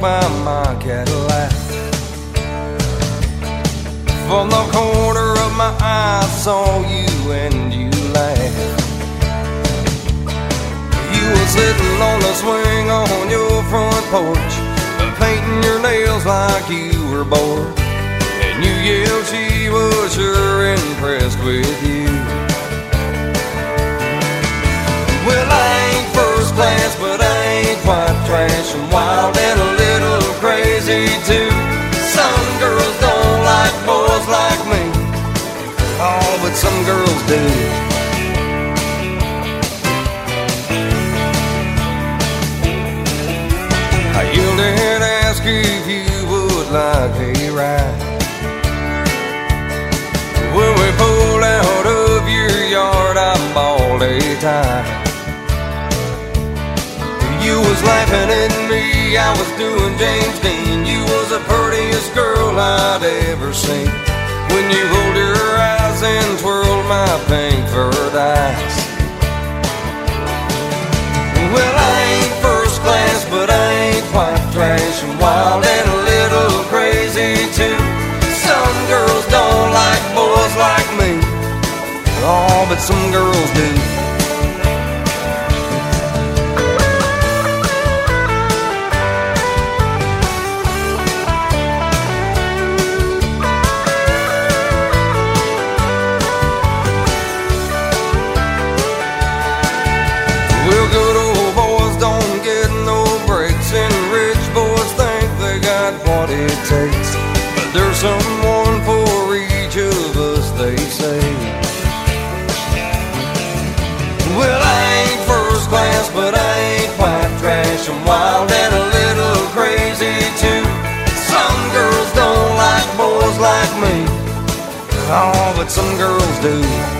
by my Cadillac. From the corner of my eye I saw you and you laughed. You were sitting on the swing on your front porch, painting your nails like you were bored. And you yelled she was sure impressed with you. Well, I ain't first class, but I ain't quite trash. I'm wild and a little crazy too. Some girls don't like boys like me, oh, but some girls do. I yelled and asked if you would like a ride. When we pulled out of your yard, I bawled a tie. You was laughing at me, I was doing James Dean. You was the prettiest girl I'd ever seen. When you rolled your eyes and twirled my pink furred eyes. Well, I ain't first class, but I ain't quite trash. I'm wild and a little crazy too. Some girls don't like boys like me, oh, but some girls do. Well, good old boys don't get no breaks, and rich boys think they got what it takes. But there's someone for each of us, they say. Well, I ain't first class, but I ain't quite trash. I'm wild and a little crazy too. Some girls don't like boys like me, oh, but some girls do.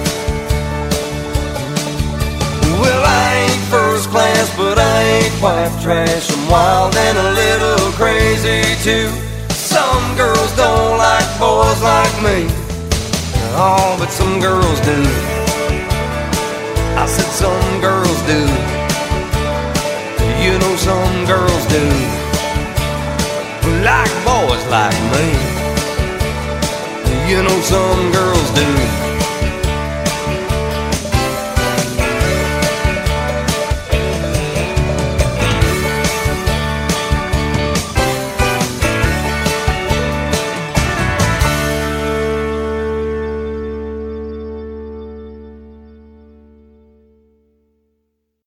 Well, I ain't first class, but I ain't quite trash. I'm wild and a little crazy too. Some girls don't like boys like me, oh, but some girls do. I said some girls do. You know some girls do. Like boys like me. You know some girls do.